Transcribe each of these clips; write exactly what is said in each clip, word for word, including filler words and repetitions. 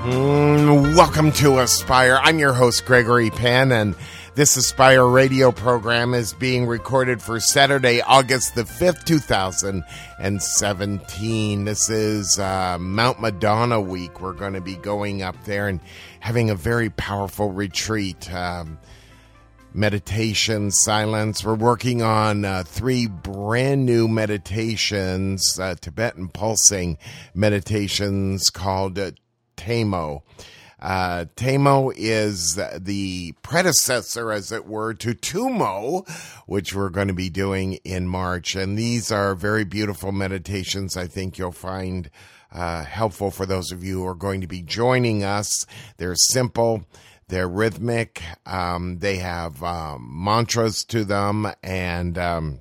Mm, welcome to Aspire. I'm your host, Gregory Penn, and this Aspire radio program is being recorded for Saturday, August the fifth, two thousand seventeen. This is uh, Mount Madonna week. We're going to be going up there and having a very powerful retreat. Um, meditation, silence. We're working on uh, three brand new meditations, uh, Tibetan pulsing meditations called uh, Tamo. Uh, Tamo is the predecessor, as it were, to Tumo, which we're going to be doing in March. And these are very beautiful meditations. I think you'll find uh, helpful for those of you who are going to be joining us. They're simple. They're rhythmic. Um, they have um, mantras to them, and um,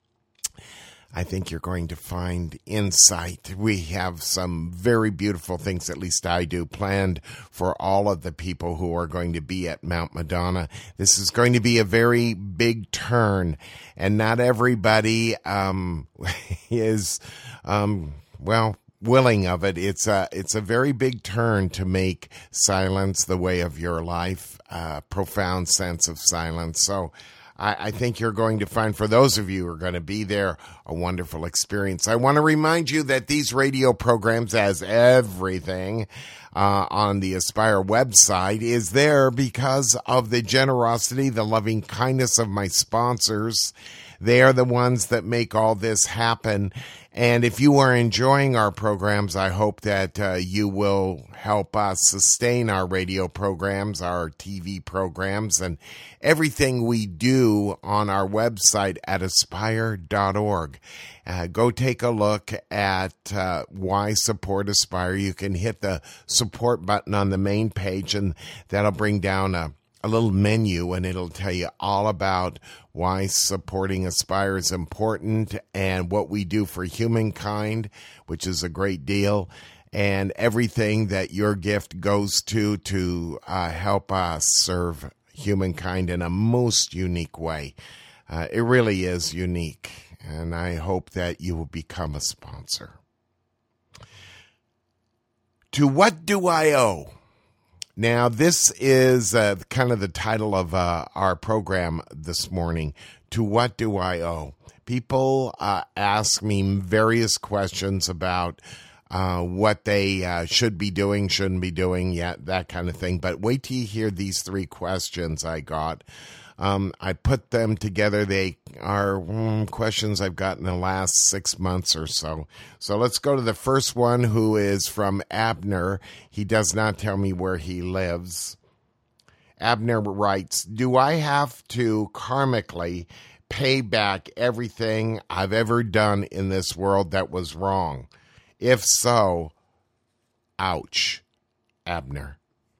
I think you're going to find insight. We have some very beautiful things, at least I do, planned for all of the people who are going to be at Mount Madonna. This is going to be a very big turn, and not everybody um, is, um, well, willing of it. It's a, it's a very big turn to make silence the way of your life, a profound sense of silence. So I, I think you're going to find, for those of you who are going to be there, a wonderful experience. I want to remind you that these radio programs, as everything uh, on the Aspire website, is there because of the generosity, the loving kindness of my sponsors. They are the ones that make all this happen. And if you are enjoying our programs, I hope that uh, you will help us sustain our radio programs, our T V programs, and everything we do on our website at aspire dot org. Uh, go take a look at uh, why support Aspire. You can hit the support button on the main page, and that'll bring down a a little menu, and it'll tell you all about why supporting Aspire is important and what we do for humankind, which is a great deal, and everything that your gift goes to to uh, help us serve humankind in a most unique way. Uh, it really is unique, and I hope that you will become a sponsor. To what do I owe? Now, this is uh, kind of the title of uh, our program this morning. To what do I owe? People uh, ask me various questions about uh, what they uh, should be doing, shouldn't be doing, yet, that kind of thing. But wait till you hear these three questions I got. Um, I put them together. They are mm, questions I've got in the last six months or so. So let's go to the first one, who is from Abner. He does not tell me where he lives. Abner writes, do I have to karmically pay back everything I've ever done in this world that was wrong? If so, ouch, Abner.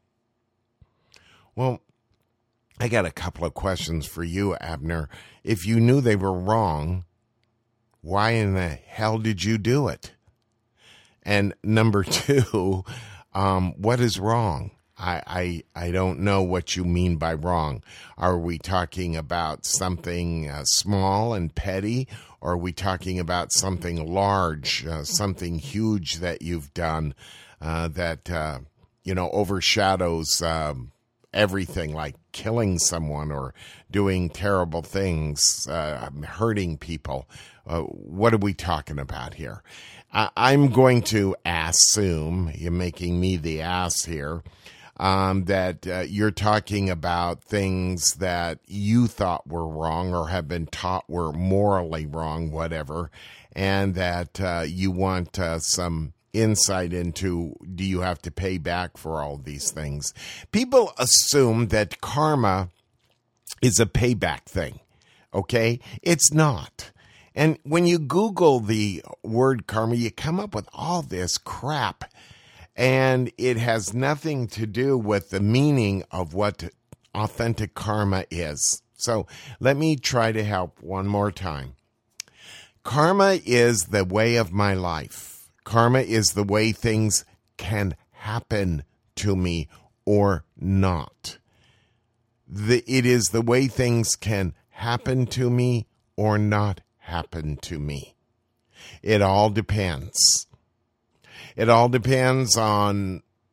Well, I got a couple of questions for you, Abner. If you knew they were wrong, why in the hell did you do it? And number two, um, what is wrong? I, I I don't know what you mean by wrong. Are we talking about something uh, small and petty, or are we talking about something large, uh, something huge that you've done uh, that, uh, you know, overshadows um, everything, like killing someone or doing terrible things, uh, hurting people? Uh, what are we talking about here? I, I'm going to assume, you're making me the ass here, um, that uh, you're talking about things that you thought were wrong or have been taught were morally wrong, whatever, and that uh, you want uh, some insight into, do you have to pay back for all these things? People assume that karma is a payback thing, okay? It's not. And when you Google the word karma, you come up with all this crap, and it has nothing to do with the meaning of what authentic karma is. So let me try to help one more time. Karma is the way of my life. Karma is the way things can happen to me or not. The, it is the way things can happen to me or not happen to me. It all depends. It all depends on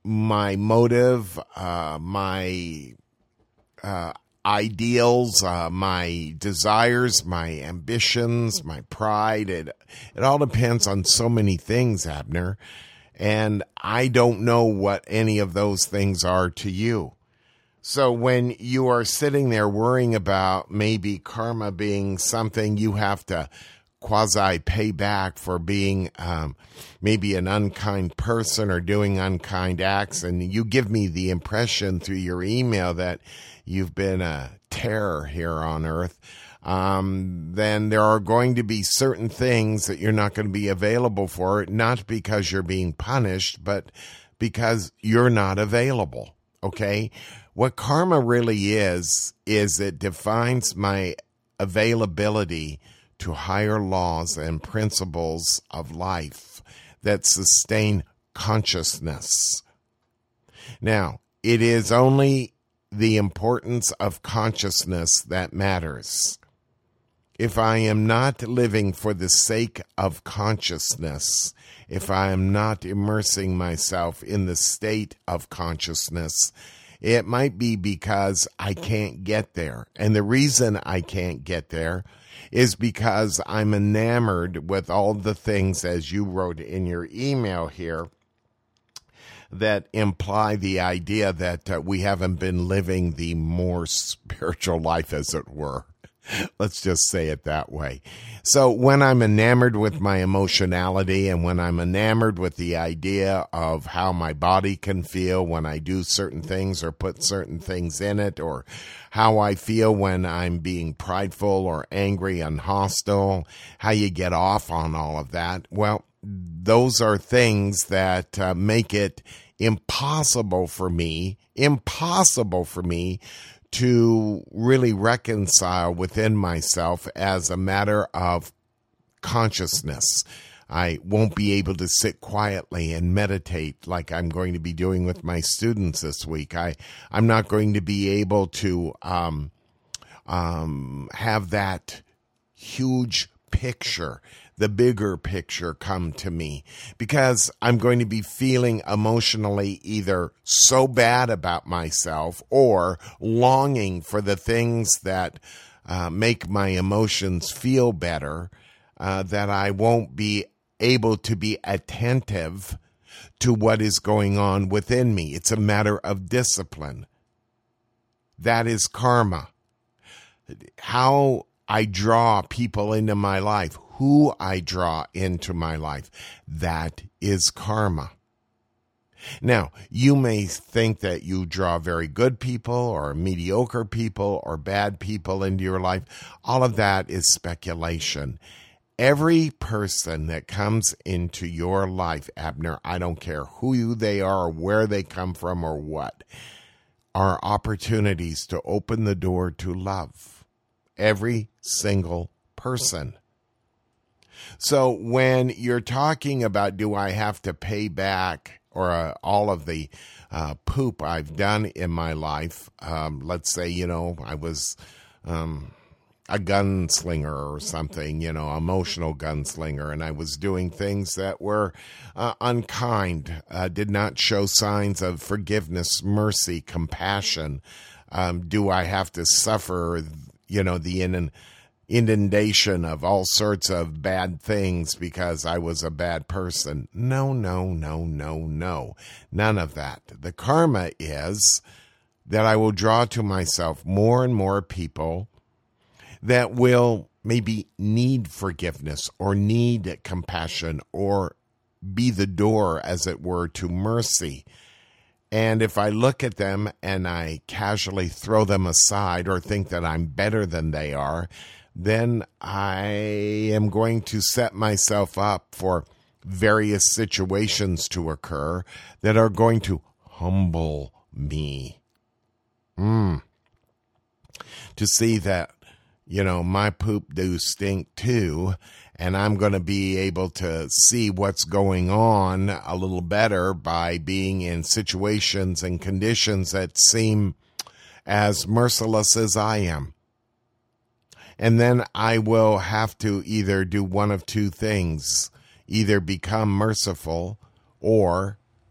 my motive, uh, my uh, ideals, uh, my desires, my ambitions, my pride. It, it all depends on so many things, Abner. And I don't know what any of those things are to you. So when you are sitting there worrying about maybe karma being something you have to quasi pay back for being um, maybe an unkind person or doing unkind acts, and you give me the impression through your email that you've been a terror here on earth, um, then there are going to be certain things that you're not going to be available for, not because you're being punished, but because you're not available, okay? What karma really is, is it defines my availability to higher laws and principles of life that sustain consciousness. Now, it is only the importance of consciousness that matters. If I am not living for the sake of consciousness, if I am not immersing myself in the state of consciousness, it might be because I can't get there. And the reason I can't get there is because I'm enamored with all the things, as you wrote in your email here, that imply the idea that uh, we haven't been living the more spiritual life, as it were. Let's just say it that way. So when I'm enamored with my emotionality, and when I'm enamored with the idea of how my body can feel when I do certain things or put certain things in it, or how I feel when I'm being prideful or angry and hostile, how you get off on all of that, well, those are things that uh, make it impossible for me, impossible for me to really reconcile within myself as a matter of consciousness. I won't be able to sit quietly and meditate like I'm going to be doing with my students this week. I, I'm not going to be able to um, um, have that huge picture, the bigger picture, come to me, because I'm going to be feeling emotionally either so bad about myself or longing for the things that uh, make my emotions feel better, uh, that I won't be able to be attentive to what is going on within me. It's a matter of discipline. That is karma. How I draw people into my life, who I draw into my life, that is karma. Now, you may think that you draw very good people or mediocre people or bad people into your life. All of that is speculation. Every person that comes into your life, Abner, I don't care who you, they are or where they come from or what, are opportunities to open the door to love. Every single person. So when you're talking about, do I have to pay back or uh, all of the uh, poop I've done in my life, um, let's say, you know, I was um, a gunslinger or something, you know, emotional gunslinger, and I was doing things that were uh, unkind, uh, did not show signs of forgiveness, mercy, compassion. Um, do I have to suffer, you know, the in inundation of all sorts of bad things because I was a bad person? No, no, no, no, no. None of that. The karma is that I will draw to myself more and more people that will maybe need forgiveness or need compassion or be the door, as it were, to mercy. And if I look at them and I casually throw them aside or think that I'm better than they are, then I am going to set myself up for various situations to occur that are going to humble me. Mm. To see that, you know, my poop do stink too, and I'm going to be able to see what's going on a little better by being in situations and conditions that seem as merciless as I am. And then I will have to either do one of two things, either become merciful or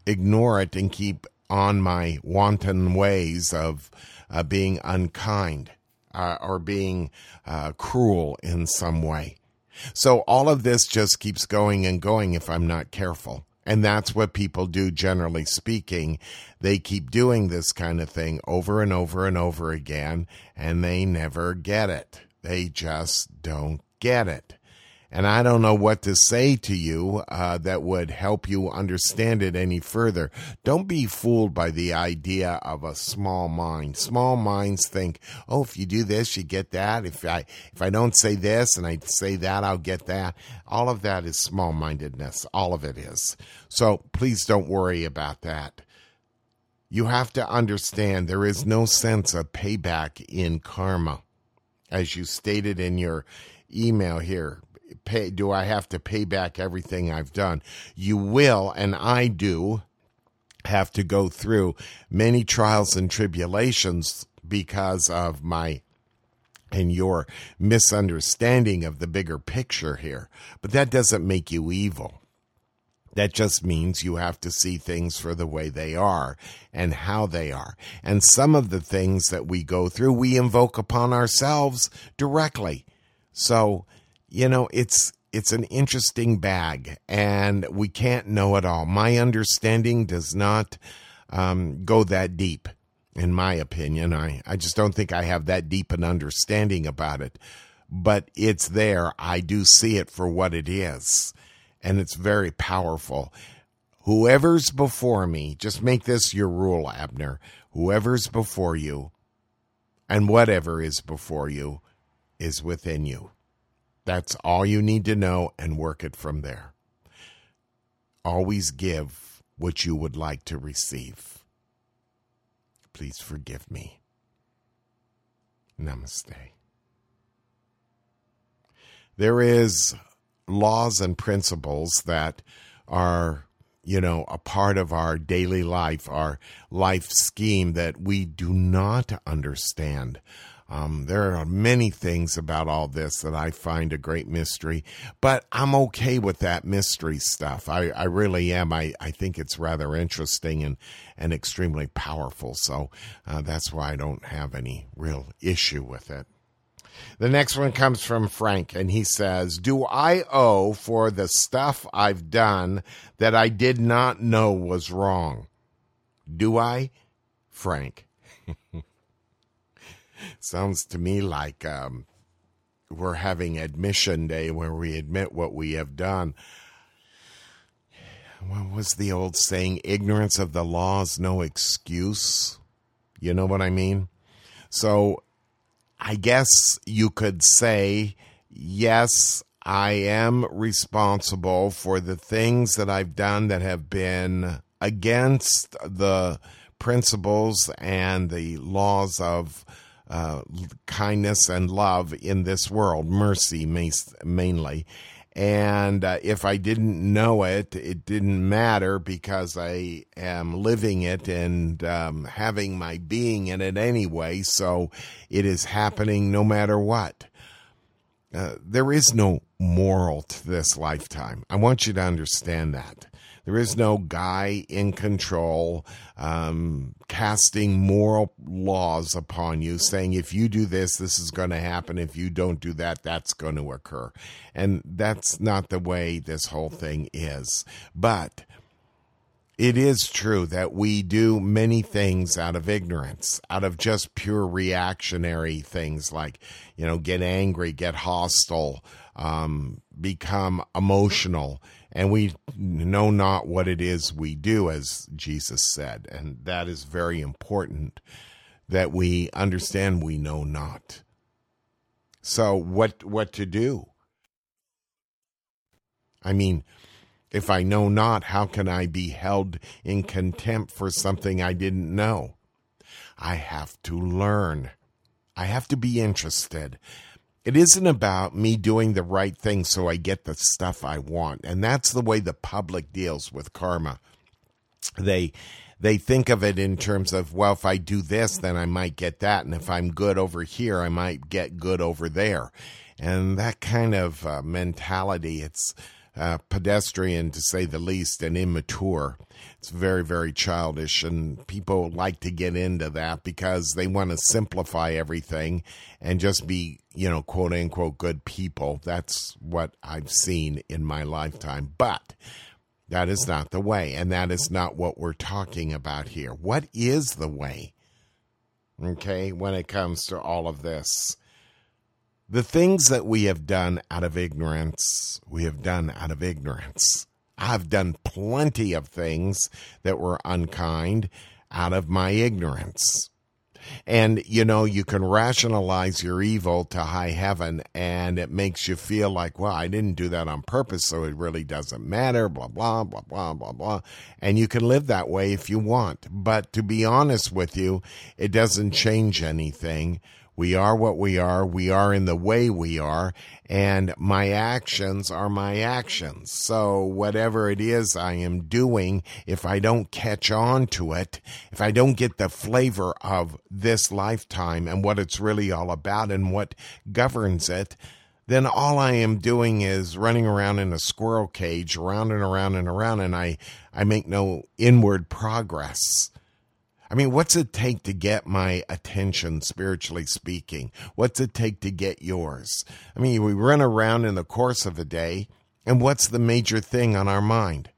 ignore it and keep on my wanton ways of uh, being unkind uh, or being uh, cruel in some way. So all of this just keeps going and going if I'm not careful. And that's what people do, generally speaking. They keep doing this kind of thing over and over and over again, and they never get it. They just don't get it. And I don't know what to say to you uh, that would help you understand it any further. Don't be fooled by the idea of a small mind. Small minds think, oh, if you do this, you get that. If I if I don't say this and I say that, I'll get that. All of that is small-mindedness. All of it is. So please don't worry about that. You have to understand there is no sense of payback in karma. As you stated in your email here, Pay, do I have to pay back everything I've done? You will, and I do, have to go through many trials and tribulations because of my and your misunderstanding of the bigger picture here. But that doesn't make you evil. That just means you have to see things for the way they are and how they are. And some of the things that we go through, we invoke upon ourselves directly. So, you know, it's it's an interesting bag, and we can't know it all. My understanding does not um, go that deep, in my opinion. I, I just don't think I have that deep an understanding about it. But it's there. I do see it for what it is, and it's very powerful. Whoever's before me, just make this your rule, Abner. Whoever's before you and whatever is before you is within you. That's all you need to know, and work it from there. Always give what you would like to receive. Please forgive me. Namaste. There is laws and principles that are, you know, a part of our daily life, our life scheme that we do not understand. Um, there are many things about all this that I find a great mystery, but I'm okay with that mystery stuff. I, I really am. I, I think it's rather interesting and, and extremely powerful. So uh, that's why I don't have any real issue with it. The next one comes from Frank, and he says, do I owe for the stuff I've done that I did not know was wrong? Do I? Frank. Sounds to me like um, we're having admission day where we admit what we have done. What was the old saying? Ignorance of the law is no excuse. You know what I mean? So I guess you could say, yes, I am responsible for the things that I've done that have been against the principles and the laws of Uh, kindness and love in this world, mercy mainly. And uh, if I didn't know it, it didn't matter because I am living it and um, having my being in it anyway, so it is happening no matter what. Uh, there is no moral to this lifetime. I want you to understand that. There is no guy in control um, casting moral laws upon you, saying if you do this, this is going to happen. If you don't do that, that's going to occur. And that's not the way this whole thing is. But it is true that we do many things out of ignorance, out of just pure reactionary things like, you know, get angry, get hostile, um, become emotional. And we know not what it is we do, as Jesus said. And that is very important, that we understand we know not. So what what to do? I mean, if I know not, how can I be held in contempt for something I didn't know? I have to learn. I have to be interested. It isn't about me doing the right thing so I get the stuff I want. And that's the way the public deals with karma. They they think of it in terms of, well, if I do this, then I might get that. And if I'm good over here, I might get good over there. And that kind of uh, mentality, it's uh, pedestrian, to say the least, and immature. It's very, very childish, and people like to get into that because they want to simplify everything and just be, you know, quote unquote, good people. That's what I've seen in my lifetime. But that is not the way, and that is not what we're talking about here. What is the way? Okay, when it comes to all of this. The things that we have done out of ignorance, we have done out of ignorance. I've done plenty of things that were unkind out of my ignorance. And, you know, you can rationalize your evil to high heaven, and it makes you feel like, well, I didn't do that on purpose, so it really doesn't matter, blah, blah, blah, blah, blah, blah. And you can live that way if you want. But to be honest with you, it doesn't change anything. We are what we are. We are in the way we are. And my actions are my actions. So whatever it is I am doing, if I don't catch on to it, if I don't get the flavor of this lifetime and what it's really all about and what governs it, then all I am doing is running around in a squirrel cage, around and around and around, and I, I make no inward progress. I mean, what's it take to get my attention, spiritually speaking? What's it take to get yours? I mean, we run around in the course of a day, and what's the major thing on our mind?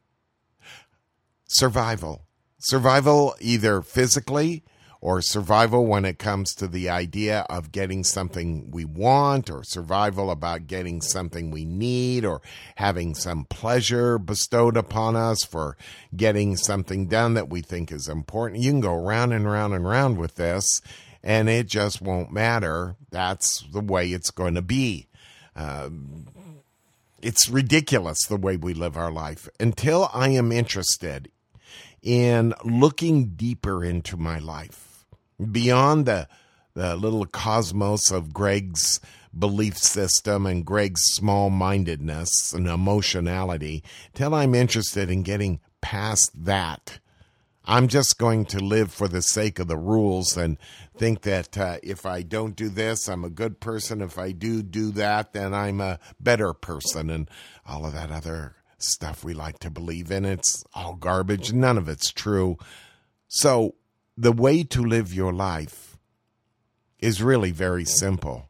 Survival. Survival either physically or survival when it comes to the idea of getting something we want, or survival about getting something we need, or having some pleasure bestowed upon us for getting something done that we think is important. You can go round and round and round with this, and it just won't matter. That's the way it's going to be. Uh, it's ridiculous the way we live our life. Until I am interested in looking deeper into my life, beyond the the little cosmos of Greg's belief system and Greg's small-mindedness and emotionality, till I'm interested in getting past that, I'm just going to live for the sake of the rules and think that uh, if I don't do this, I'm a good person. If I do do that, then I'm a better person, and all of that other stuff we like to believe in. It's all garbage. None of it's true. So the way to live your life is really very simple.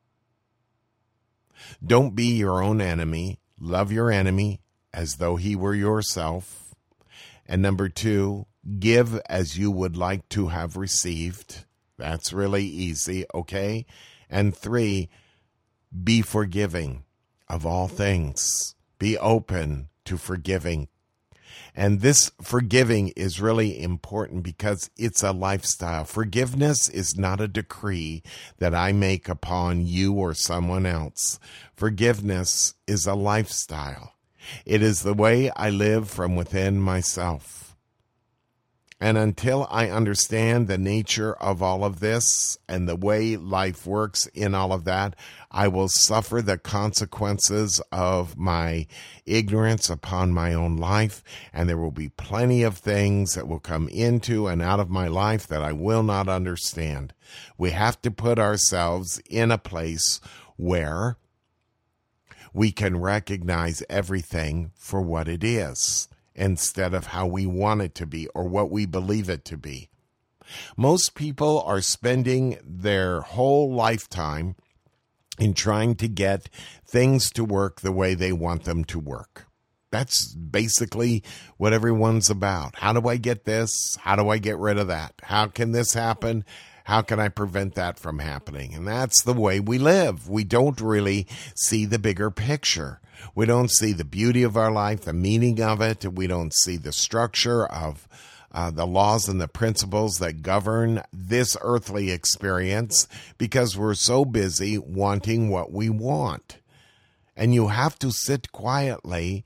Don't be your own enemy. Love your enemy as though he were yourself. And number two, give as you would like to have received. That's really easy, okay? And three, be forgiving of all things. Be open to forgiving. And this forgiving is really important because it's a lifestyle. Forgiveness is not a decree that I make upon you or someone else. Forgiveness is a lifestyle. It is the way I live from within myself. And until I understand the nature of all of this and the way life works in all of that, I will suffer the consequences of my ignorance upon my own life. And there will be plenty of things that will come into and out of my life that I will not understand. We have to put ourselves in a place where we can recognize everything for what it is, instead of how we want it to be or what we believe it to be. Most people are spending their whole lifetime in trying to get things to work the way they want them to work. That's basically what everyone's about. How do I get this? How do I get rid of that? How can this happen? How can I prevent that from happening? And that's the way we live. We don't really see the bigger picture. We don't see the beauty of our life, the meaning of it. We don't see the structure of uh, the laws and the principles that govern this earthly experience because we're so busy wanting what we want. And you have to sit quietly,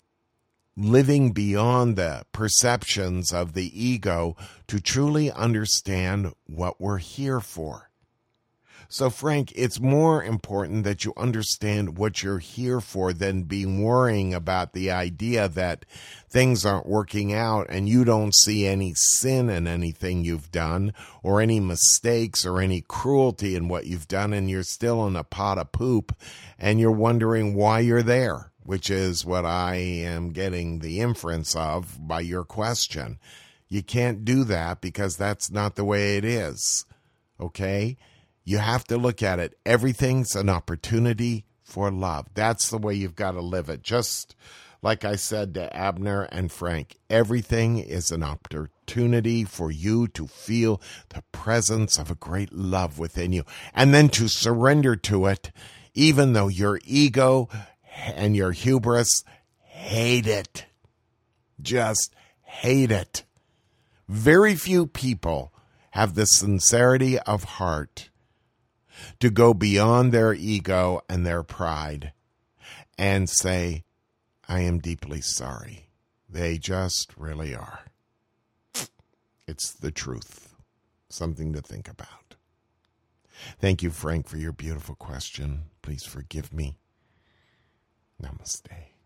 living beyond the perceptions of the ego to truly understand what we're here for. So, Frank, it's more important that you understand what you're here for than being worrying about the idea that things aren't working out and you don't see any sin in anything you've done or any mistakes or any cruelty in what you've done, and you're still in a pot of poop and you're wondering why you're there. which is what I am getting the inference of by your question. You can't do that because that's not the way it is, okay? You have to look at it. Everything's an opportunity for love. That's the way you've got to live it. Just like I said to Abner and Frank, everything is an opportunity for you to feel the presence of a great love within you and then to surrender to it, even though your ego and your hubris hate it. Just hate it. Very few people have the sincerity of heart to go beyond their ego and their pride and say, I am deeply sorry. They just really are. It's the truth. Something to think about. Thank you, Frank, for your beautiful question. Please forgive me. Namaste.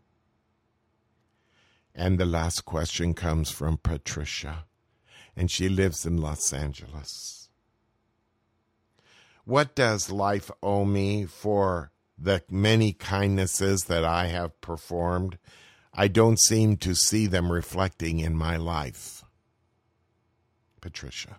And the last question comes from Patricia, and she lives in Los Angeles. What does life owe me for the many kindnesses that I have performed? I don't seem to see them reflecting in my life. Patricia.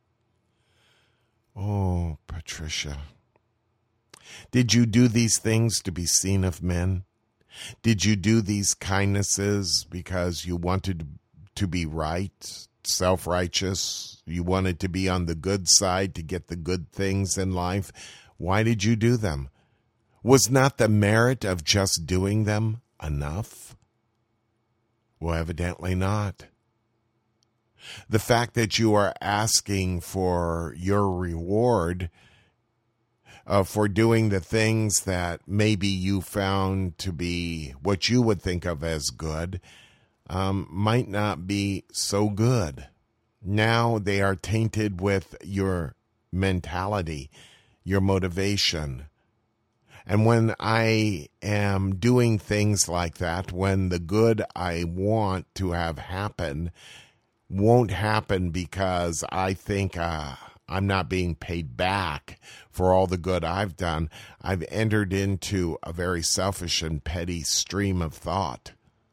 Oh, Patricia. Did you do these things to be seen of men? Did you do these kindnesses because you wanted to be right, self-righteous? You wanted to be on the good side to get the good things in life? Why did you do them? Was not the merit of just doing them enough? Well, evidently not. The fact that you are asking for your reward uh, for doing the things that maybe you found to be what you would think of as good um, might not be so good. Now they are tainted with your mentality, your motivation. And when I am doing things like that, when the good I want to have happen won't happen because I think uh, I'm not being paid back for all the good I've done, I've entered into a very selfish and petty stream of thought.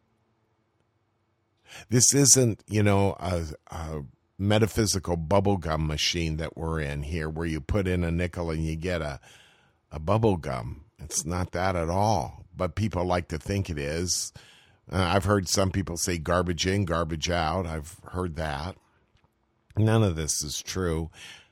This isn't, you know, a, a metaphysical bubblegum machine that we're in here where you put in a nickel and you get a, a bubble gum. It's not that at all, but people like to think it is. Uh, I've heard some people say garbage in, garbage out. I've heard that. None of this is true.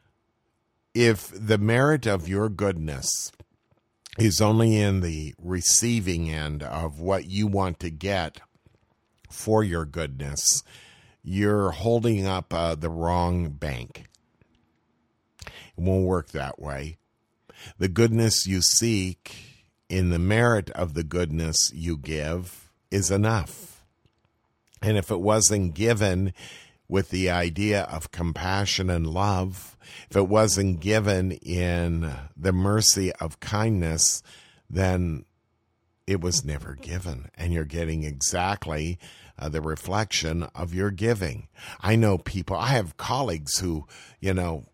If the merit of your goodness is only in the receiving end of what you want to get for your goodness, you're holding up uh, the wrong bank. It won't work that way. The goodness you seek in the merit of the goodness you give is enough. And if it wasn't given with the idea of compassion and love, if it wasn't given in the mercy of kindness, then it was never given. And you're getting exactly uh, the reflection of your giving. I know people, I have colleagues who, you know,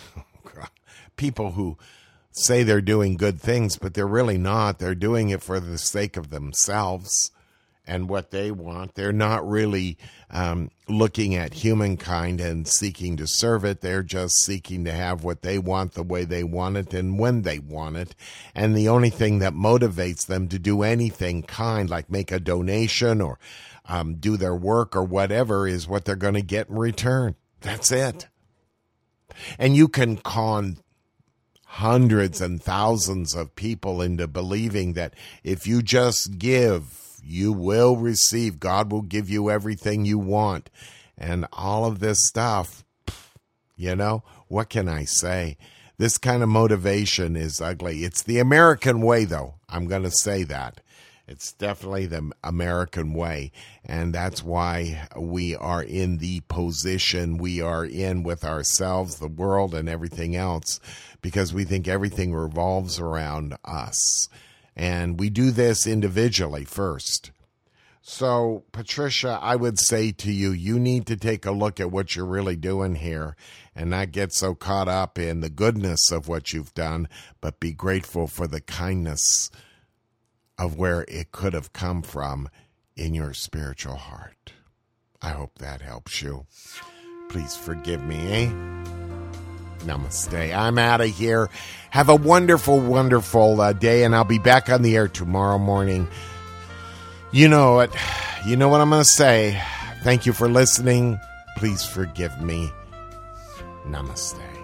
people who say they're doing good things, but they're really not. They're doing it for the sake of themselves and what they want. They're not really um, looking at humankind and seeking to serve it. They're just seeking to have what they want the way they want it and when they want it. And the only thing that motivates them to do anything kind, like make a donation or um, do their work or whatever, is what they're going to get in return. That's it. And you can con hundreds and thousands of people into believing that if you just give, you will receive. God will give you everything you want. And all of this stuff, you know, what can I say? This kind of motivation is ugly. It's the American way, though. I'm going to say that. It's definitely the American way. And that's why we are in the position we are in with ourselves, the world, and everything else, because we think everything revolves around us. And we do this individually first. So, Patricia, I would say to you, you need to take a look at what you're really doing here and not get so caught up in the goodness of what you've done, but be grateful for the kindness of where it could have come from in your spiritual heart. I hope that helps you. Please forgive me, eh? Namaste. I'm out of here. Have a wonderful, wonderful uh, day, and I'll be back on the air tomorrow morning. You know what? You know what I'm going to say. Thank you for listening. Please forgive me. Namaste.